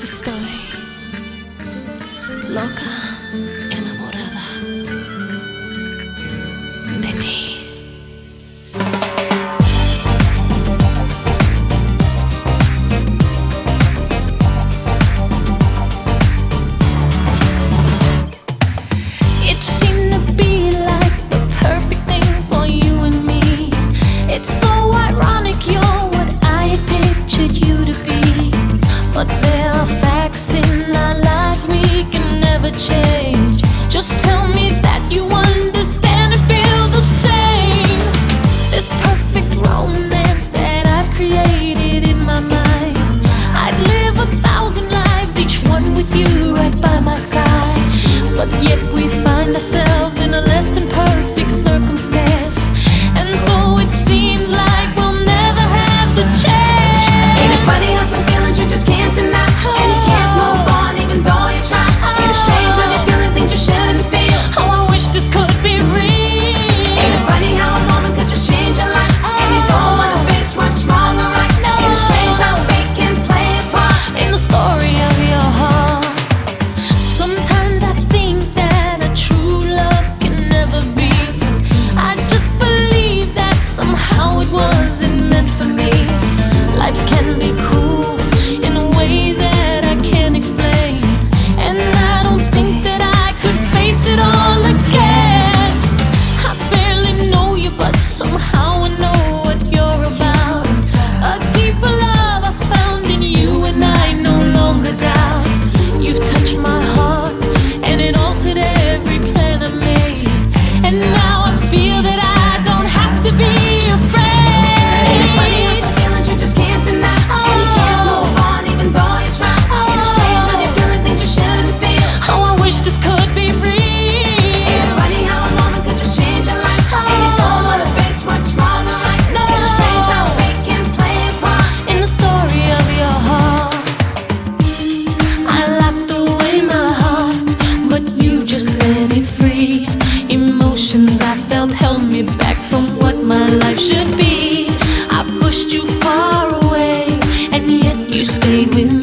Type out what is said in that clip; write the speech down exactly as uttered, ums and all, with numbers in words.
Estoy loca, enamorada de ti. It seemed to be like the perfect thing for you and me. It's so ironic you're what I had pictured you to be. But there are facts in our lives we can never change. Just tell me that you understand and feel the same. This perfect romance that I've created in my mind, I'd live a thousand lives, each one with you right by my side. But yet we find ourselves in a less than perfect circumstance, and so it seems like we'll never have the chance. Ain't it funny how some feelings you just can't deny, and you can't move on even though you try. Ain't it strange when you're feeling things you shouldn't feel? Oh, I wish this could be real. Ain't it funny how a moment could just change your life, and you don't wanna face what's wrong or right? Ain't it strange how fate can play a part In the story of your heart, sometimes I think that a true love can never be. I just believe that somehow it wasn't meant for me. Life can be cruel in a way that I can't explain, and I don't think that I could face it all again. I barely know you, but somehow I know what you're about. A deeper love I found in you, and I no longer doubt. You've touched my heart, and it altered every plan I made. And now I feel that I don't have to be afraid. Ain't it funny how some feelings you just can't deny, and you can't move on even though you try? Ain't it strange when you're feeling things you shouldn't feel? Oh, I wish this could be real. Ain't it funny how a moment could just change your life, and you don't wanna face what's wrong or right? Ain't it strange how fate can play a part In the story of your heart, I locked away my heart, but you just set it free. Emotions I felt held me back from what my life should be. I pushed you far away, and yet you stayed with